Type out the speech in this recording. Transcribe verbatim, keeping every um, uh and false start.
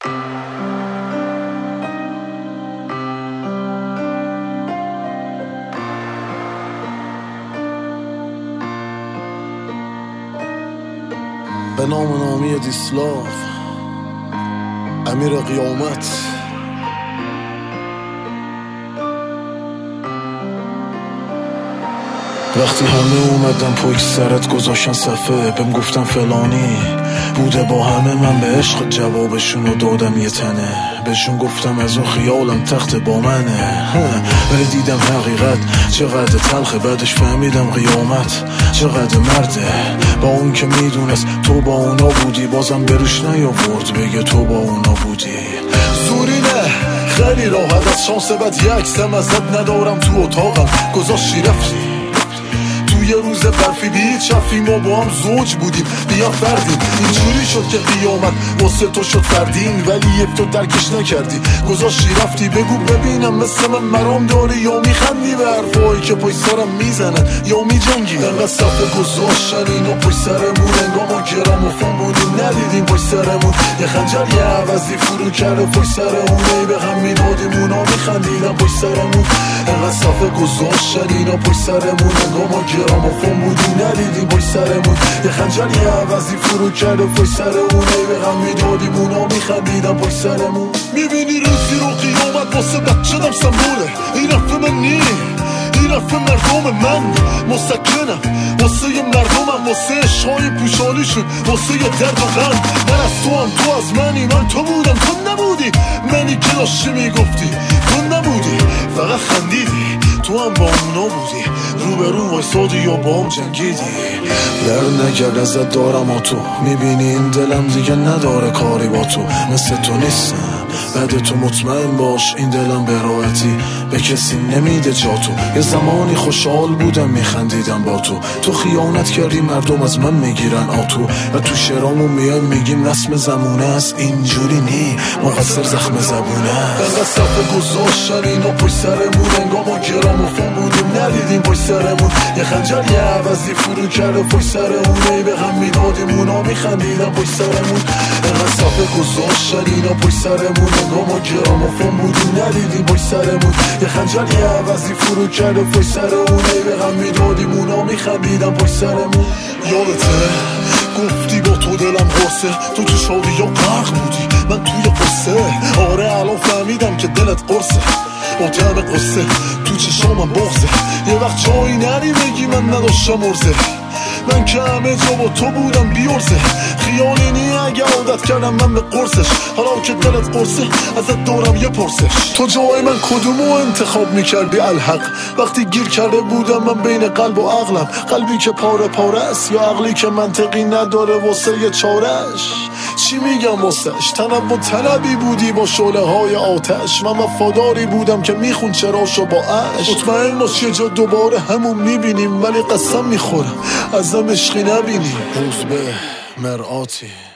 به نام نامی دیسلاف امیر قیامت. وقتی همه اومدن پشت سرت گذاشتن صفحه، بهم گفتن فلانی بوده با همه، من به عشق جوابشون رو دادم یه تنه. بهشون گفتم از اون خیالم تخت با منه، ولی دیدم حقیقت چقدر تلخه. بعدش فهمیدم قیامت چقدر مرده. با اون که میدونست تو با اونا بودی، بازم بروش نیاورد بگه تو با اونا بودی. زوری نه خیلی راحت، از شانس بد یک سم ازت ندارم تو اتاقم گذاشتی رفتی. یه روز برفی بید شفی ما با هم زوج بودیم، بیا فردیم. اینجوری شد که قیامت واسه تو شد فردین، ولی یک تو درکش نکردی گذاشتی رفتی. بگو ببینم مثل من مرام داری یا میخندی به حرفایی که پای سرم میزنن یا میجنگی؟ انقدر صفحه گذاشتن اینا پای سرمون، انگار ما گراموفون بودیم ندیدیم پای سرمون. یه خنجر یه عوضی فرو کرده پای سرمون، ای به هم میدادیم اونا میخندیدن پای سرمون. انقدر صفحه گذاشتن اینا پای سرمون، انگار ما گراموفون بودیم ندیدیم پای سرمون. یه خنجر یه عوضی فرو کرده پای سرمون، ای به هم میدادیم اونا میخندیدن پای سرمون. میبینی روزی رو قیامت واسه بچه‌دم سمبوله، این رفت من نی این رفت مردم من مسکنم، واسه یه مردمم، واسه عشقای پوشالیشون، واسه یه درد و غم. من از تو هم تو از منی، من تو بودم تو نبودی، منی که داشتی میگفتی تو نبودی، فقط خندیدی. تو هم با اونا بودی، رو به رو وایسادی یا با هم جنگیدی. در نگرد ازت دارم و تو میبینی این دلم دیگه نداره کاری با تو، مثل تو نیستم بعد تو مطمئن باش. این دلم به راحتی به کسی نمیده جا تو. یه زمانی خوشحال بودم میخندیدم با تو، تو خیانت کردی مردم از من میگیرن آتو. و تو شعرامون میایم میگیم رسم زمونه است، اینجوری نی مقصر زخم زبونه است. انقدر صفحه گذاشتن اینا پای سرمون، انگار ما گراموفون بودیم ندیدیم پای سرمون. یه خنجر یه عوضی فرو کرده پای سرمون، ای به هم میدادیم اونا میخندیدن پای سرمون. انقدر صفحه گذاشتن اینا پای سرمون، انگار ما گراموفون بودیم ندیدیم پای سرمون. یه خنجر یه عوضی فرو کرده پای سرمون، ای به هم میدادیم اونا میخندیدن پای سرمون. یادته گفتی با تو دلم قرصه، تو تو شادی یا غرق بودی من توی قصه. آره الان فهمیدم که دلت قرصه با طعم قصه، تو چشامم بغزه. یه وقت جایی نری بگی من نداشتم ارزه، من که همه جا با تو بودم بیارزه. خیالی نی اگه عادت کردم من به قرصش، حالا که دلت قرصه ازت دارم یه پرسش. تو جای من کدومو انتخاب میکردی الحق؟ وقتی گیر کرده بودم من بین قلب و عقلم، قلبی که پاره پاره است یا عقلی که منطقی نداره واسه یه چارش. چی میگم واسش؟ تنم و طلبی بودی با شعله های آتش، من وفاداری بودم که میخون چراشو با عشق. مطمئن باش یه جا دوباره همون میبینیم، ولی قسم میخورم ازم عشقی نبینی. روز به مرآتی